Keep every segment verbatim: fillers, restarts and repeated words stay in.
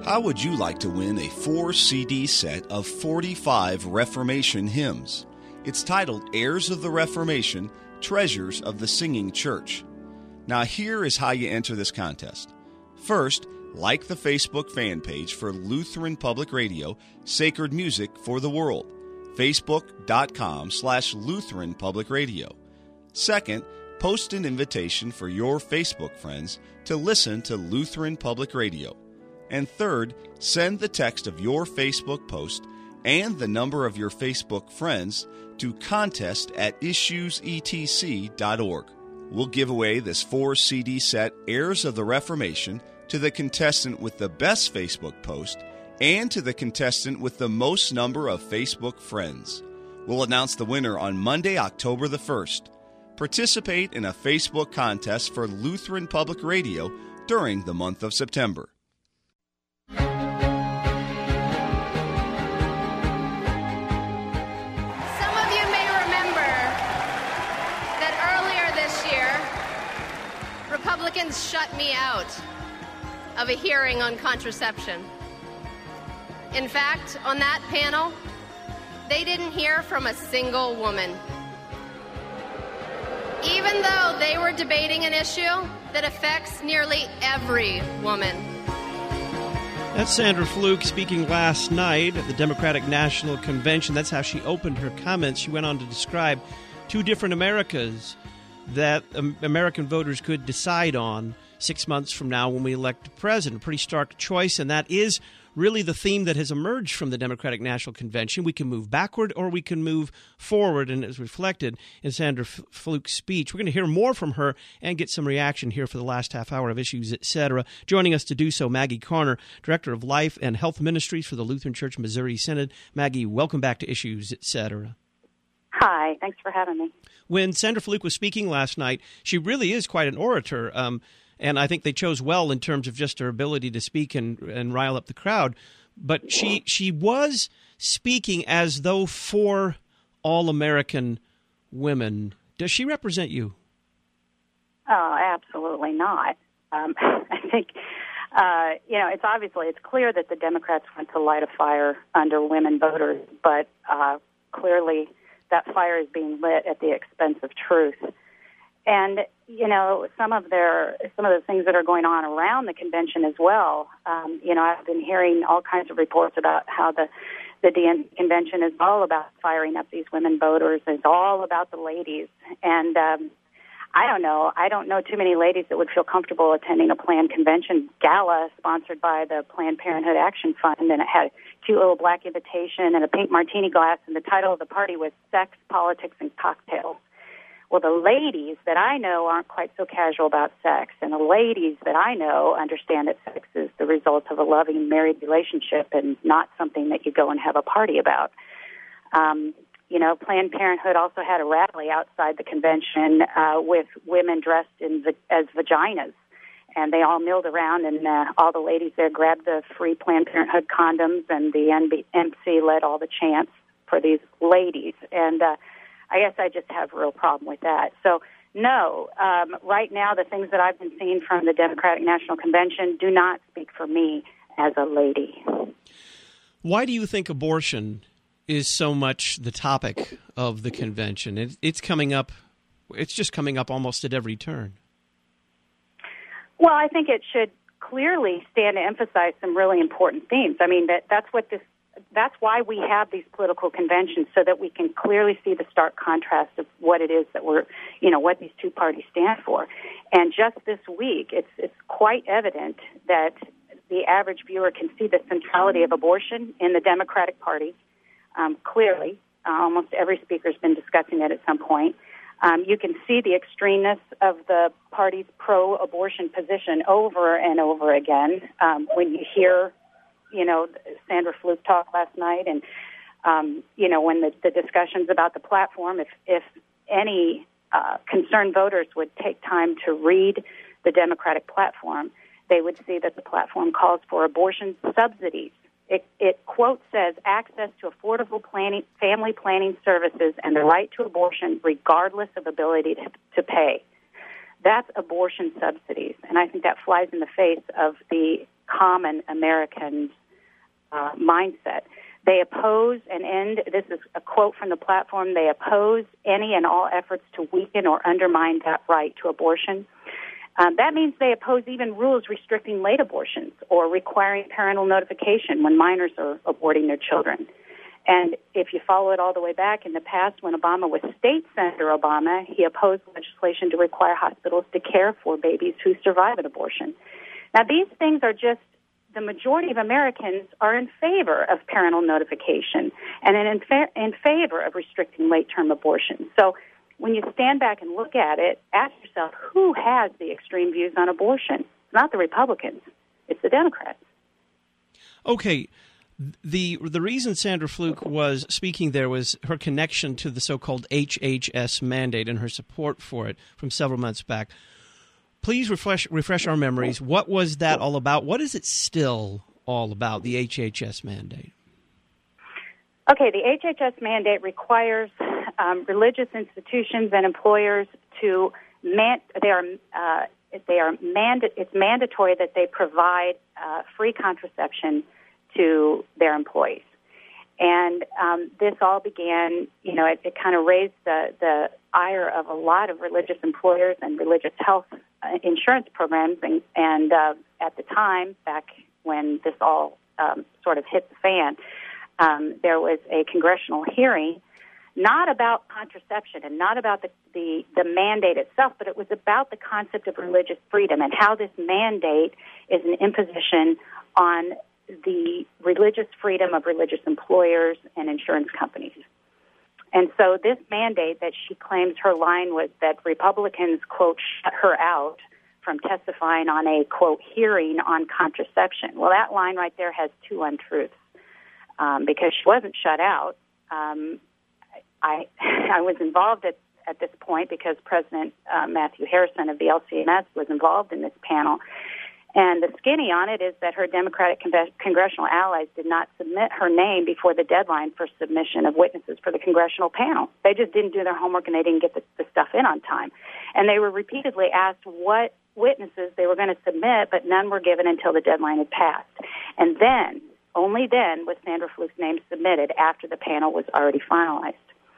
How would you like to win a four C D set of forty-five Reformation hymns? It's titled Heirs of the Reformation, Treasures of the Singing Church. Now here is how you enter this contest. First, like the Facebook fan page for Lutheran Public Radio, Sacred Music for the World, facebook.com slash Lutheran Public Radio. Second, post an invitation for your Facebook friends to listen to Lutheran Public Radio. And third, send the text of your Facebook post and the number of your Facebook friends to contest at issues e t c dot org. We'll give away this four C D set, Heirs of the Reformation, to the contestant with the best Facebook post and to the contestant with the most number of Facebook friends. We'll announce the winner on Monday, October the first. Participate in a Facebook contest for Lutheran Public Radio during the month of September. Republicans shut me out of a hearing on contraception. In fact, on that panel, they didn't hear from a single woman. Even though they were debating an issue that affects nearly every woman. That's Sandra Fluke speaking last night at the Democratic National Convention. That's how she opened her comments. She went on to describe two different Americas that um, American voters could decide on six months from now when we elect a president. A pretty stark choice, and that is really the theme that has emerged from the Democratic National Convention. We can move backward or we can move forward, and it's reflected in Sandra F- Fluke's speech. We're going to hear more from her and get some reaction here for the last half hour of Issues, et cetera. Joining us to do so, Maggie Carner, Director of Life and Health Ministries for the Lutheran Church Missouri Synod. Maggie, welcome back to Issues, et cetera. Hi, thanks for having me. When Sandra Fluke was speaking last night, she really is quite an orator, um, and I think they chose well in terms of just her ability to speak and, and rile up the crowd. But she she was speaking as though for all American women. Does she represent you? Oh, absolutely not. Um, I think, uh, you know, it's obviously, it's clear that the Democrats want to light a fire under women voters, but uh, clearly that fire is being lit at the expense of truth. And, you know, some of their, some of the things that are going on around the convention as well, um, you know, I've been hearing all kinds of reports about how the, the D N C convention is all about firing up these women voters. It's all about the ladies. And um, I don't know. I don't know too many ladies that would feel comfortable attending a Planned Convention gala sponsored by the Planned Parenthood Action Fund, and it had a cute little black invitation and a pink martini glass, and the title of the party was Sex, Politics, and Cocktails. Well, the ladies that I know aren't quite so casual about sex, and the ladies that I know understand that sex is the result of a loving married relationship and not something that you go and have a party about. Um, You know, Planned Parenthood also had a rally outside the convention uh, with women dressed in as vaginas, and they all milled around, and uh, all the ladies there grabbed the free Planned Parenthood condoms, and the M C led all the chants for these ladies. And uh, I guess I just have a real problem with that. So, no, um, right now the things that I've been seeing from the Democratic National Convention do not speak for me as a lady. Why do you think abortion is so much the topic of the convention? It, it's coming up, it's just coming up almost at every turn. Well, I think it should clearly stand to emphasize some really important themes. I mean, that that's what this, that's why we have these political conventions, so that we can clearly see the stark contrast of what it is that we're, you know, what these two parties stand for. And just this week, it's it's quite evident that the average viewer can see the centrality of abortion in the Democratic Party. Um, clearly, uh, almost every speaker's been discussing it at some point. Um, you can see the extremeness of the party's pro-abortion position over and over again um, when you hear, you know, Sandra Fluke talk last night, and um, you know, when the, the discussions about the platform. If if any uh, concerned voters would take time to read the Democratic platform, they would see that the platform calls for abortion subsidies. It, it, quote, says, access to affordable planning, family planning services and the right to abortion regardless of ability to, to pay. That's abortion subsidies. And I think that flies in the face of the common American uh, mindset. They oppose and end, this is a quote from the platform, they oppose any and all efforts to weaken or undermine that right to abortion. Um, that means they oppose even rules restricting late abortions or requiring parental notification when minors are aborting their children. And if you follow it all the way back, in the past when Obama was State Senator Obama, he opposed legislation to require hospitals to care for babies who survive an abortion. Now, these things are just, the majority of Americans are in favor of parental notification and in, fa- in favor of restricting late-term abortion. So when you stand back and look at it, ask yourself, who has the extreme views on abortion? It's not the Republicans. It's the Democrats. Okay. The the reason Sandra Fluke was speaking there was her connection to the so-called H H S mandate and her support for it from several months back. Please refresh refresh our memories. What was that all about? What is it still all about, the H H S mandate? Okay, the H H S mandate requires um, religious institutions and employers to man. They are uh, they are manda- It's mandatory that they provide uh, free contraception to their employees. And um, this all began, you know, it, it kind of raised the, the ire of a lot of religious employers and religious health uh, insurance programs. And, and uh, at the time, back when this all um, sort of hit the fan, um, there was a congressional hearing not about contraception and not about the, the, the mandate itself, but it was about the concept of religious freedom and how this mandate is an imposition on the religious freedom of religious employers and insurance companies. And so this mandate that she claims her line was that Republicans, quote, shut her out from testifying on a, quote, hearing on contraception. Well, that line right there has two untruths um, because she wasn't shut out. Um, I I was involved at, at this point because President uh, Matthew Harrison of the L C M S was involved in this panel. And the skinny on it is that her Democratic con- congressional allies did not submit her name before the deadline for submission of witnesses for the congressional panel. They just didn't do their homework and they didn't get the, the stuff in on time. And they were repeatedly asked what witnesses they were going to submit, but none were given until the deadline had passed. And then, only then, was Sandra Fluke's name submitted after the panel was already finalized.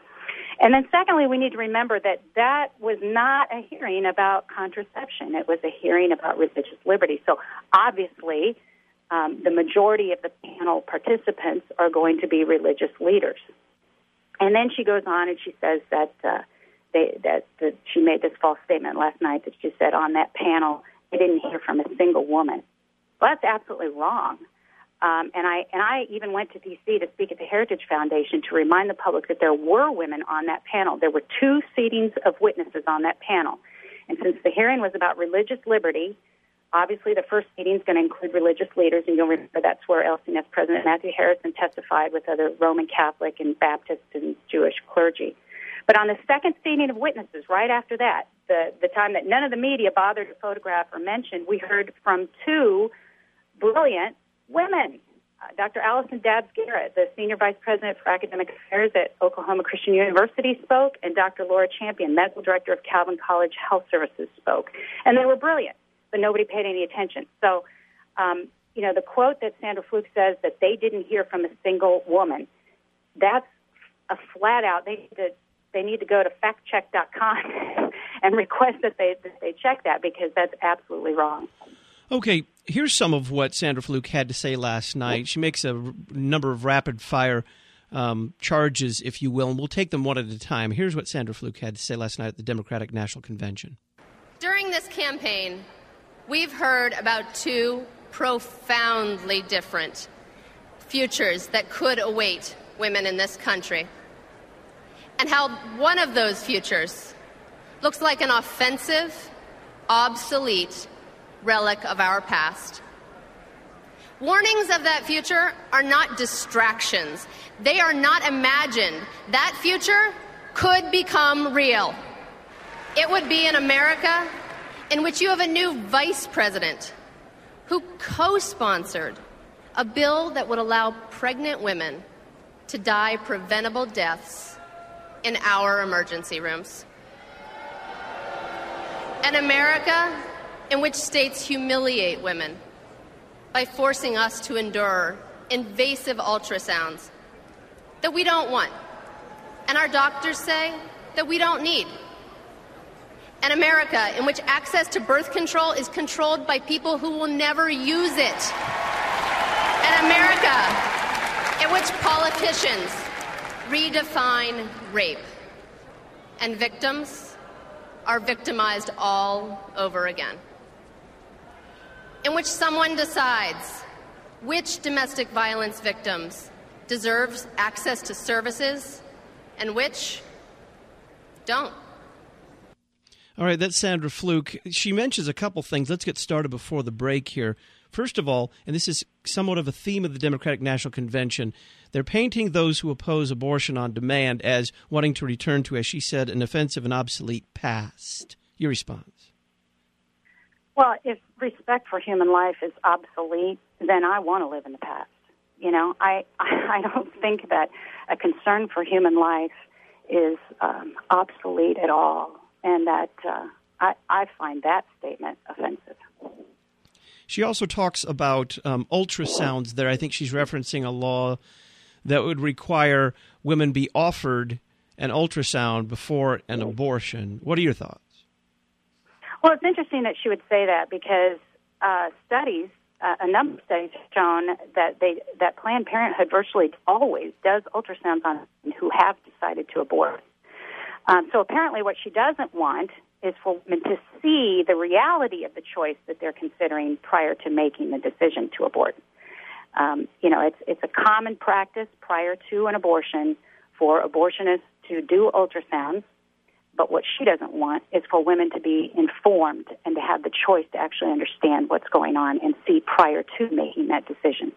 And then secondly, we need to remember that that was not a hearing about contraception. It was a hearing about religious liberty. So obviously, um, the majority of the panel participants are going to be religious leaders. And then she goes on and she says that uh, they, that, that she made this false statement last night that she said on that panel they didn't hear from a single woman. Well, that's absolutely wrong. Um, and I and I even went to D C to speak at the Heritage Foundation to remind the public that there were women on that panel. There were two seatings of witnesses on that panel. And since the hearing was about religious liberty, obviously the first seating is going to include religious leaders, and you'll remember that's where L C M S President Matthew Harrison testified with other Roman Catholic and Baptist and Jewish clergy. But on the second seating of witnesses, right after that, the, the time that none of the media bothered to photograph or mention, we heard from two brilliant women. Uh, Doctor Allison Dabbs Garrett, the Senior Vice President for Academic Affairs at Oklahoma Christian University, spoke, and Doctor Laura Champion, Medical Director of Calvin College Health Services, spoke. And they were brilliant, but nobody paid any attention. So, um, you know, the quote that Sandra Fluke says that they didn't hear from a single woman, that's a flat out, they need to, they need to go to fact check dot com and request that they, that they check that, because that's absolutely wrong. Okay, here's some of what Sandra Fluke had to say last night. She makes a r- number of rapid-fire um, charges, if you will, and we'll take them one at a time. Here's what Sandra Fluke had to say last night at the Democratic National Convention. During this campaign, we've heard about two profoundly different futures that could await women in this country, and how one of those futures looks like an offensive, obsolete relic of our past. Warnings of that future are not distractions. They are not imagined. That future could become real. It would be an America in which you have a new vice president who co-sponsored a bill that would allow pregnant women to die preventable deaths in our emergency rooms. An America in which states humiliate women by forcing us to endure invasive ultrasounds that we don't want, and our doctors say that we don't need. An America in which access to birth control is controlled by people who will never use it. An America in which politicians redefine rape and victims are victimized all over again. In which someone decides which domestic violence victims deserve access to services and which don't. All right, that's Sandra Fluke. She mentions a couple things. Let's get started before the break here. First of all, and this is somewhat of a theme of the Democratic National Convention, they're painting those who oppose abortion on demand as wanting to return to, as she said, an offensive and obsolete past. Your response? Well, if respect for human life is obsolete, then I want to live in the past. You know, I, I don't think that a concern for human life is um, obsolete at all. And that uh, I, I find that statement offensive. She also talks about um, ultrasounds there. I think she's referencing a law that would require women be offered an ultrasound before an abortion. What are your thoughts? Well, it's interesting that she would say that because uh, studies, uh, a number of studies have shown that they that Planned Parenthood virtually always does ultrasounds on women who have decided to abort. Um, so apparently what she doesn't want is for women to see the reality of the choice that they're considering prior to making the decision to abort. Um, you know, it's it's a common practice prior to an abortion for abortionists to do ultrasounds, but what she doesn't want is for women to be informed and to have the choice to actually understand what's going on and see prior to making that decision.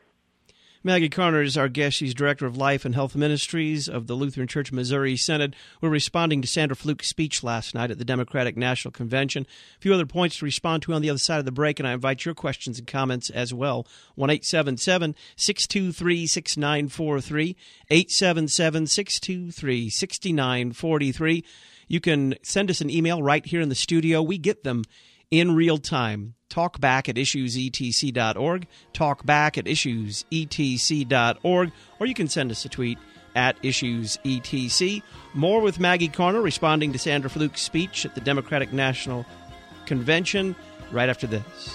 Maggie Carner is our guest. She's Director of Life and Health Ministries of the Lutheran Church of Missouri Synod. We're responding to Sandra Fluke's speech last night at the Democratic National Convention. A few other points to respond to on the other side of the break, and I invite your questions and comments as well. one eight seven seven, six two three, six nine four three, eight seven seven, six two three, six nine four three. You can send us an email right here in the studio. We get them in real time. Talkback at issues e t c dot org, talkback at issues e t c dot org, or you can send us a tweet at issues e t c. More with Maggie Carner responding to Sandra Fluke's speech at the Democratic National Convention right after this.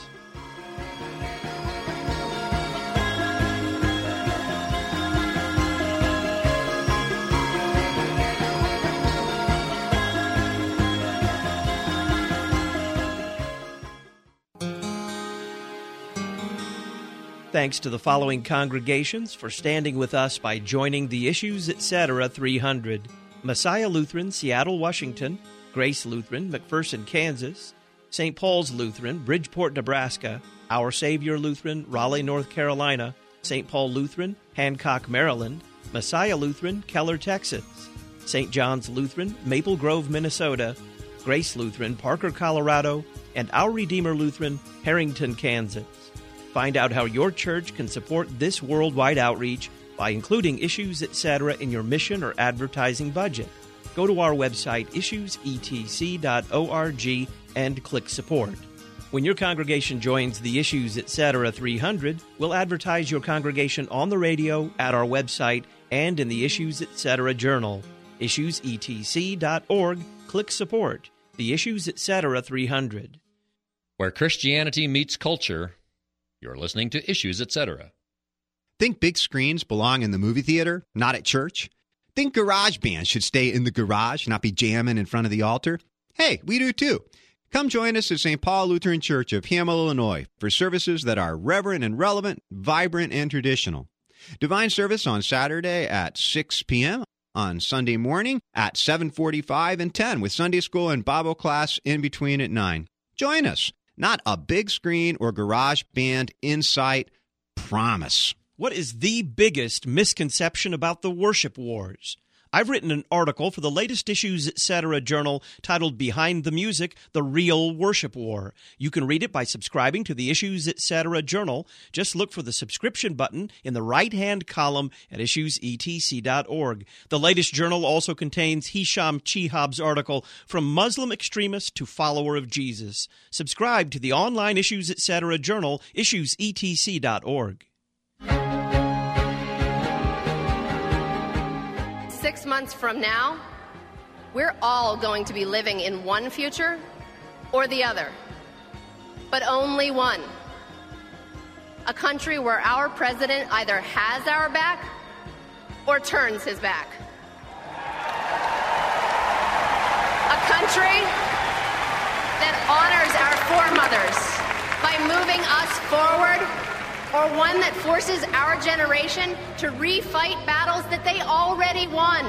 Thanks to the following congregations for standing with us by joining the Issues Etc. three hundred. Messiah Lutheran, Seattle, Washington; Grace Lutheran, McPherson, Kansas; Saint Paul's Lutheran, Bridgeport, Nebraska; Our Savior Lutheran, Raleigh, North Carolina; Saint Paul Lutheran, Hancock, Maryland; Messiah Lutheran, Keller, Texas; Saint John's Lutheran, Maple Grove, Minnesota; Grace Lutheran, Parker, Colorado; and Our Redeemer Lutheran, Harrington, Kansas. Find out how your church can support this worldwide outreach by including Issues Etc. in your mission or advertising budget. Go to our website, issues e t c dot org, and click Support. When your congregation joins the Issues Etc. three hundred, we'll advertise your congregation on the radio, at our website, and in the Issues Etc. Journal. issues e t c dot org, click Support. The Issues Etc. three hundred. Where Christianity meets culture, you're listening to Issues Etc. Think big screens belong in the movie theater, not at church? Think garage bands should stay in the garage, not be jamming in front of the altar? Hey, we do too. Come join us at Saint Paul Lutheran Church of Hamel, Illinois, for services that are reverent and relevant, vibrant and traditional. Divine service on Saturday at six p.m., on Sunday morning at seven forty-five and ten, with Sunday school and Bible class in between at nine. Join us. Not a big screen or garage band in sight. Promise. What is the biggest misconception about the worship wars? I've written an article for the latest Issues Etc. journal titled Behind the Music, The Real Worship War. You can read it by subscribing to the Issues Etc. journal. Just look for the subscription button in the right-hand column at issues e t c dot org. The latest journal also contains Hisham Chihab's article, From Muslim Extremist to Follower of Jesus. Subscribe to the online Issues Etc. journal, issues e t c dot org. Six months from now, we're all going to be living in one future or the other, but only one. A country where our president either has our back or turns his back. A country that honors our foremothers by moving us forward, or one that forces our generation to refight battles that they already won.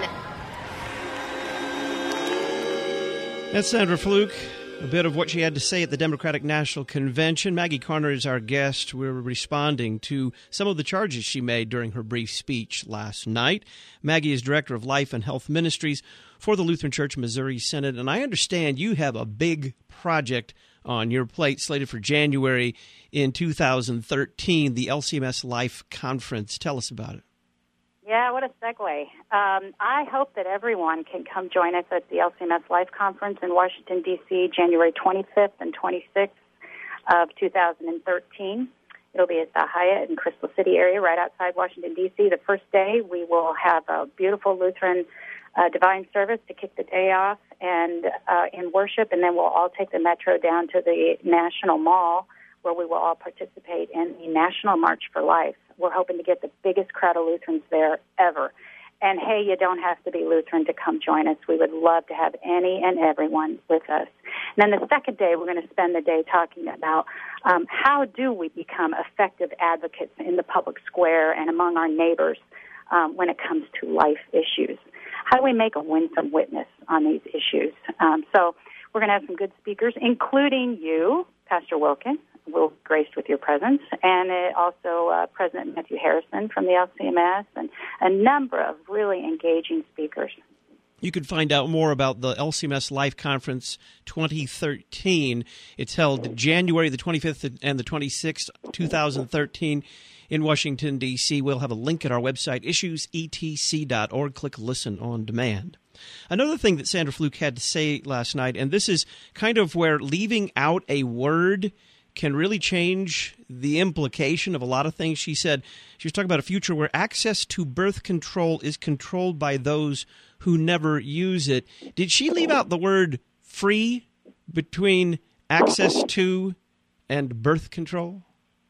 That's Sandra Fluke. A bit of what she had to say at the Democratic National Convention. Maggie Carner is our guest. We're responding to some of the charges she made during her brief speech last night. Maggie is Director of Life and Health Ministries for the Lutheran Church Missouri Synod, and I understand you have a big project on your plate slated for January in two thousand thirteen, the L C M S Life Conference. Tell us about it. Yeah, what a segue. Um, I hope that everyone can come join us at the L C M S Life Conference in Washington, D C, January twenty-fifth and twenty-sixth of two thousand thirteen. It'll be at the Hyatt in Crystal City area, right outside Washington, D C. The first day, we will have a beautiful Lutheran uh, divine service to kick the day off and uh, in worship, and then we'll all take the metro down to the National Mall, where we will all participate in the National March for Life. We're hoping to get the biggest crowd of Lutherans there ever. And, hey, you don't have to be Lutheran to come join us. We would love to have any and everyone with us. And then the second day, we're going to spend the day talking about um, how do we become effective advocates in the public square and among our neighbors um, when it comes to life issues. How do we make a winsome witness on these issues? Um, so we're going to have some good speakers, including you, Pastor Wilkin. We're graced with your presence, and uh, also uh, President Matthew Harrison from the L C M S, and a number of really engaging speakers. You can find out more about the L C M S Life Conference twenty thirteen. It's held January the twenty-fifth and the twenty-sixth, two thousand thirteen in Washington, D C. We'll have a link at our website, issues e t c dot org. Click Listen on Demand. Another thing that Sandra Fluke had to say last night, and this is kind of where leaving out a word can really change the implication of a lot of things. She said she was talking about a future where access to birth control is controlled by those who never use it. Did she leave out the word free between access to and birth control?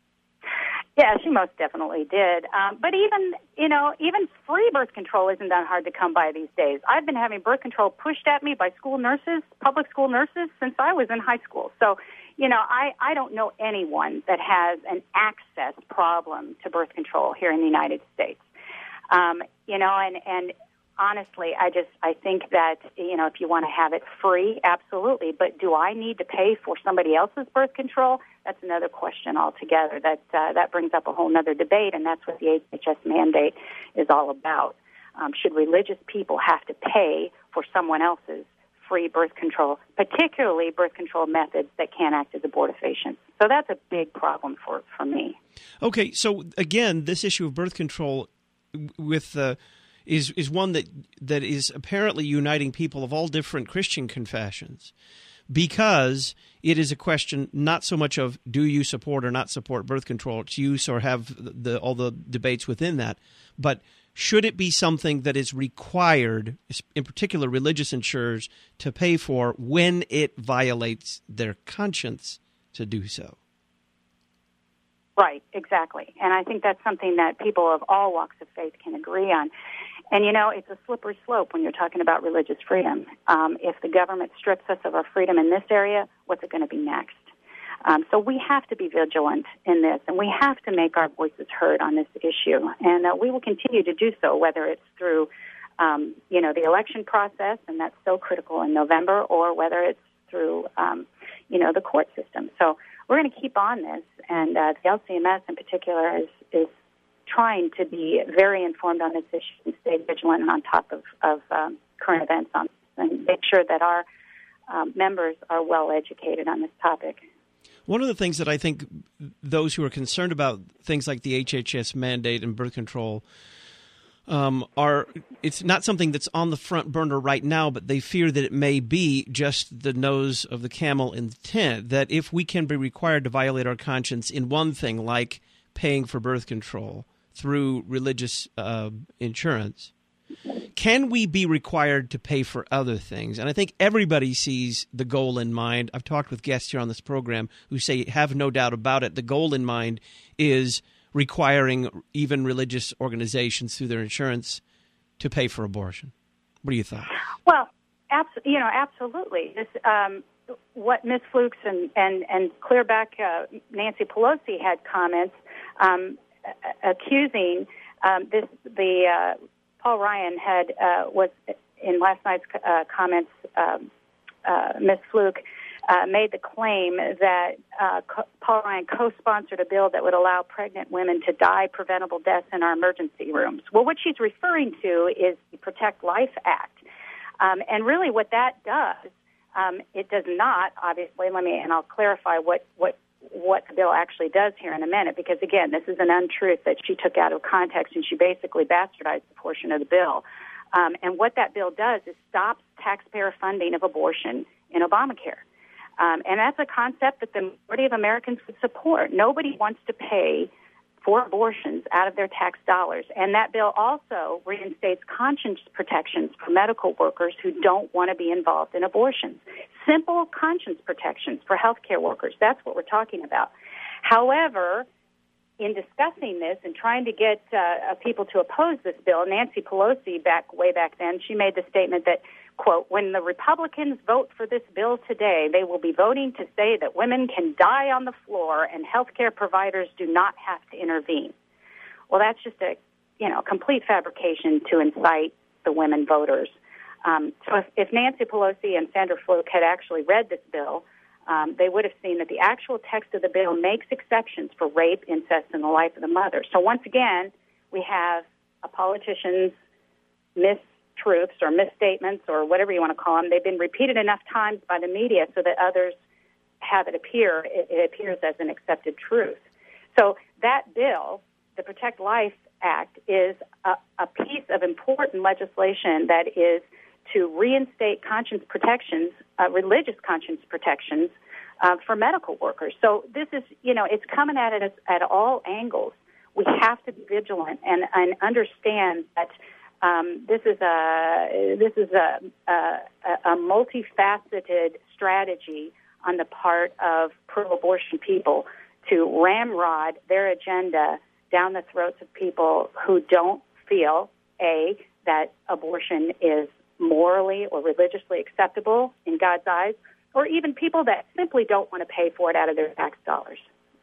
Yeah, she most definitely did. Um, but even, you know, even free birth control isn't that hard to come by these days. I've been having birth control pushed at me by school nurses, public school nurses, since I was in high school. So, you know, I, I don't know anyone that has an access problem to birth control here in the United States. Um, you know, and, and honestly, I just, I think that, you know, if you want to have it free, absolutely. But do I need to pay for somebody else's birth control? That's another question altogether. That, uh, that brings up a whole other debate, and that's what the H H S mandate is all about. Um, should religious people have to pay for someone else's free birth control, particularly birth control methods that can act as abortifacients? So that's a big problem for, for me. Okay, so again, this issue of birth control with uh, is is one that that is apparently uniting people of all different Christian confessions, because it is a question not so much of do you support or not support birth control, its use, or have the all the debates within that, but should it be something that is required, in particular religious insurers, to pay for when it violates their conscience to do so? Right, exactly. And I think that's something that people of all walks of faith can agree on. And, you know, it's a slippery slope when you're talking about religious freedom. Um, if the government strips us of our freedom in this area, what's it going to be next? Um, so we have to be vigilant in this, and we have to make our voices heard on this issue. And uh, we will continue to do so, whether it's through, um, you know, the election process, and that's so critical in November, or whether it's through, um, you know, the court system. So we're going to keep on this, and uh, the L C M S in particular is, is trying to be very informed on this issue and stay vigilant and on top of, of um, current events on this, and make sure that our um, members are well educated on this topic. One of the things that I think those who are concerned about things like the H H S mandate and birth control um, are, it's not something that's on the front burner right now, but they fear that it may be just the nose of the camel in the tent, that if we can be required to violate our conscience in one thing like paying for birth control through religious uh, insurance, can we be required to pay for other things? And I think everybody sees the goal in mind. I've talked with guests here on this program who say, have no doubt about it, the goal in mind is requiring even religious organizations through their insurance to pay for abortion. What do you think? Well, abs- you know, absolutely. This, um, what Miz Fluke and, and, and clear back uh, Nancy Pelosi had comments um, accusing um, this the uh, Paul Ryan had uh, was in last night's uh, comments. Um, uh, Miz Fluke uh, made the claim that uh, co- Paul Ryan co-sponsored a bill that would allow pregnant women to die preventable deaths in our emergency rooms. Well, what she's referring to is the Protect Life Act, um, and really, what that does, um, it does not. Obviously, let me and I'll clarify what what. what the bill actually does here in a minute, because, again, this is an untruth that she took out of context, and she basically bastardized a portion of the bill. Um, and what that bill does is stops taxpayer funding of abortion in Obamacare. Um, and that's a concept that the majority of Americans would support. Nobody wants to pay for abortions out of their tax dollars. And that bill also reinstates conscience protections for medical workers who don't want to be involved in abortions. Simple conscience protections for healthcare workers. That's what we're talking about. However, in discussing this and trying to get uh, people to oppose this bill, Nancy Pelosi, back way back then, she made the statement that, quote, when the Republicans vote for this bill today, they will be voting to say that women can die on the floor and healthcare providers do not have to intervene. Well, that's just a, you know, complete fabrication to incite the women voters. Um, so if, if Nancy Pelosi and Sandra Fluke had actually read this bill, um, they would have seen that the actual text of the bill makes exceptions for rape, incest, and the life of the mother. So once again, we have a politician's mistruths or misstatements or whatever you want to call them. They've been repeated enough times by the media so that others have it appear, it, it appears as an accepted truth. So that bill, the Protect Life Act, is a, a piece of important legislation that is to reinstate conscience protections, uh, religious conscience protections uh, for medical workers. So this is, you know, it's coming at it at all angles. We have to be vigilant and, and understand that um, this is a this is a, a, a multifaceted strategy on the part of pro-abortion people to ramrod their agenda down the throats of people who don't feel, A, that abortion is morally or religiously acceptable in God's eyes, or even people that simply don't want to pay for it out of their tax dollars.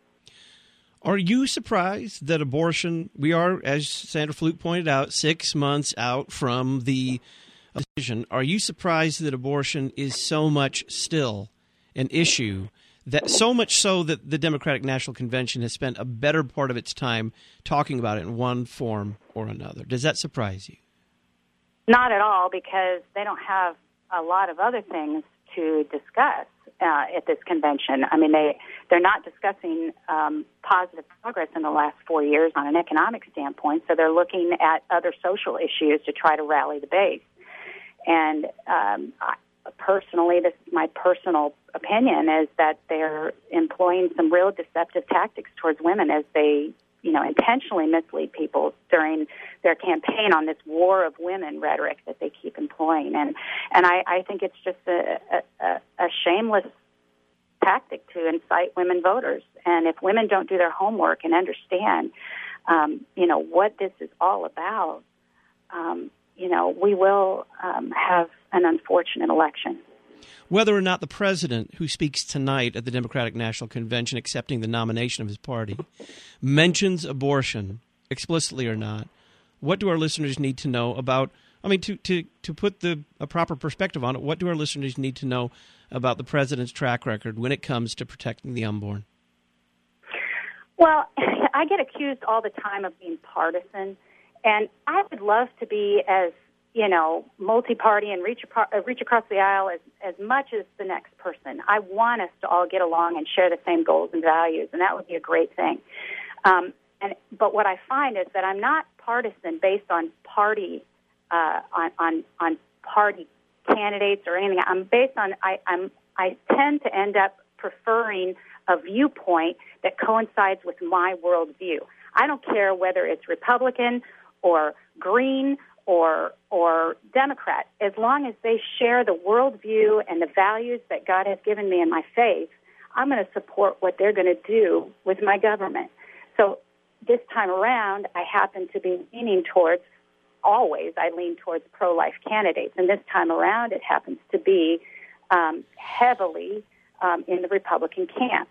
Are you surprised that abortion, we are, as Sandra Fluke pointed out, six months out from the decision, are you surprised that abortion is so much still an issue, that so much so that the Democratic National Convention has spent a better part of its time talking about it in one form or another? Does that surprise you? Not at all, because they don't have a lot of other things to discuss uh, at this convention. I mean, they, they're not discussing um, positive progress in the last four years on an economic standpoint, so they're looking at other social issues to try to rally the base. And um, I, personally, this is my personal opinion, is that they're employing some real deceptive tactics towards women as they, you know, intentionally mislead people during their campaign on this war of women rhetoric that they keep employing. And and I, I think it's just a, a, a shameless tactic to incite women voters. And if women don't do their homework and understand, um, you know, what this is all about, um, you know, we will um, have an unfortunate election. Whether or not the president, who speaks tonight at the Democratic National Convention accepting the nomination of his party, mentions abortion, explicitly or not, what do our listeners need to know about, I mean, to, to, to put the a proper perspective on it, what do our listeners need to know about the president's track record when it comes to protecting the unborn? Well, Well, I get accused all the time of being partisan, and I would love to be as, you know, multi-party and reach, uh, reach across the aisle as, as much as the next person. I want us to all get along and share the same goals and values, and that would be a great thing. Um, and but what I find is that I'm not partisan based on party uh, on, on on party candidates or anything. I'm based on I, I'm I tend to end up preferring a viewpoint that coincides with my worldview. I don't care whether it's Republican or Green or or Democrat, as long as they share the worldview and the values that God has given me in my faith, I'm going to support what they're going to do with my government. So this time around, I happen to be leaning towards, always I lean towards pro-life candidates, and this time around it happens to be um, heavily um, in the Republican camp.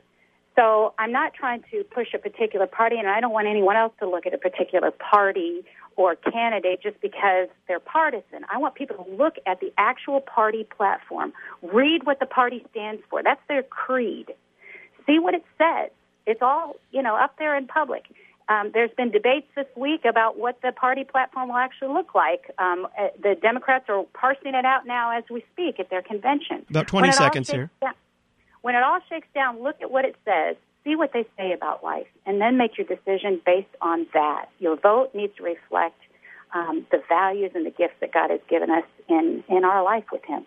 So I'm not trying to push a particular party, and I don't want anyone else to look at a particular party or candidate just because they're partisan. I want people to look at the actual party platform, read what the party stands for. That's their creed. See what it says. It's all, you know, up there in public. Um, there's been debates this week about what the party platform will actually look like. Um, uh, the Democrats are parsing it out now as we speak at their convention. About twenty seconds here. Down, when it all shakes down, look at what it says. See what they say about life, and then make your decision based on that. Your vote needs to reflect um, the values and the gifts that God has given us in, in our life with Him.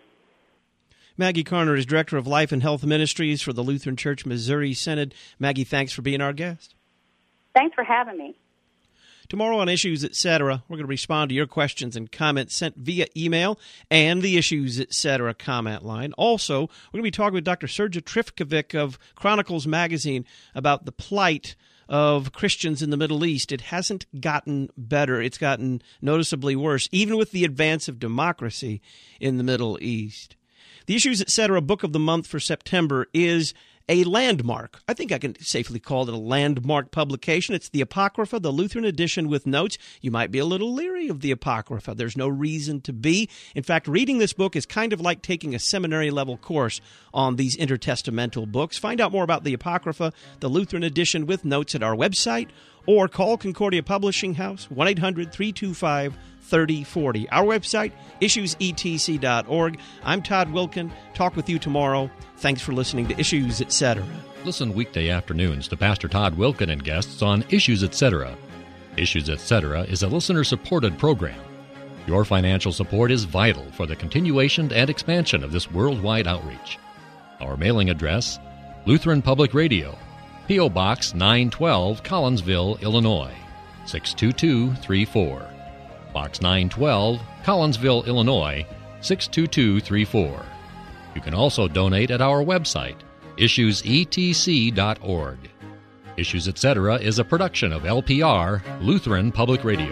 Maggie Carner is Director of Life and Health Ministries for the Lutheran Church Missouri Synod. Maggie, thanks for being our guest. Thanks for having me. Tomorrow on Issues, et cetera, we're going to respond to your questions and comments sent via email and the Issues, et cetera comment line. Also, we're going to be talking with Doctor Sergej Trifkovic of Chronicles Magazine about the plight of Christians in the Middle East. It hasn't gotten better. It's gotten noticeably worse, even with the advance of democracy in the Middle East. The Issues, et cetera book of the month for September is a landmark. I think I can safely call it a landmark publication. It's the Apocrypha, the Lutheran edition with notes. You might be a little leery of the Apocrypha. There's no reason to be. In fact, reading this book is kind of like taking a seminary-level course on these intertestamental books. Find out more about the Apocrypha, the Lutheran edition with notes at our website, or call Concordia Publishing House, one eight hundred three two five thirty forty. Our website, issues e t c dot org. I'm Todd Wilkin. Talk with you tomorrow. Thanks for listening to Issues, et cetera. Listen weekday afternoons to Pastor Todd Wilkin and guests on Issues, et cetera. Issues, et cetera is a listener-supported program. Your financial support is vital for the continuation and expansion of this worldwide outreach. Our mailing address, Lutheran Public Radio, P O. Box nine twelve, Collinsville, Illinois, six two two three four. Box nine twelve, Collinsville, Illinois, six two two three four. You can also donate at our website, issues e t c dot org. Issues, et cetera is a production of L P R, Lutheran Public Radio.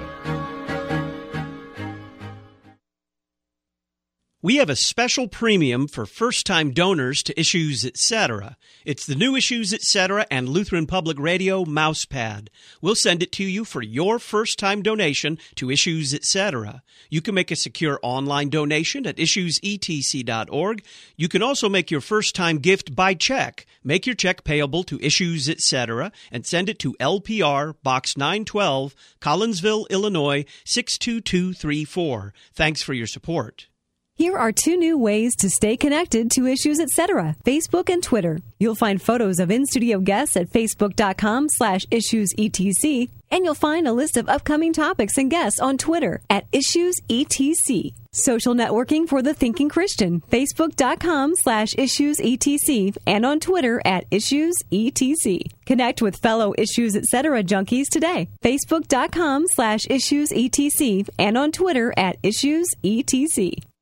We have a special premium for first-time donors to Issues, et cetera. It's the new Issues, et cetera and Lutheran Public Radio mousepad. We'll send it to you for your first-time donation to Issues, et cetera. You can make a secure online donation at issues e t c dot org. You can also make your first-time gift by check. Make your check payable to Issues, et cetera and send it to L P R, Box nine twelve, Collinsville, Illinois, six two two three four. Thanks for your support. Here are two new ways to stay connected to Issues, et cetera, Facebook and Twitter. You'll find photos of in-studio guests at facebook.com slash issuesetc, and you'll find a list of upcoming topics and guests on Twitter at issuesetc. Social networking for the thinking Christian, facebook.com slash issuesetc, and on Twitter at issuesetc. Connect with fellow Issues, et cetera junkies today, facebook.com slash issuesetc, and on Twitter at issuesetc.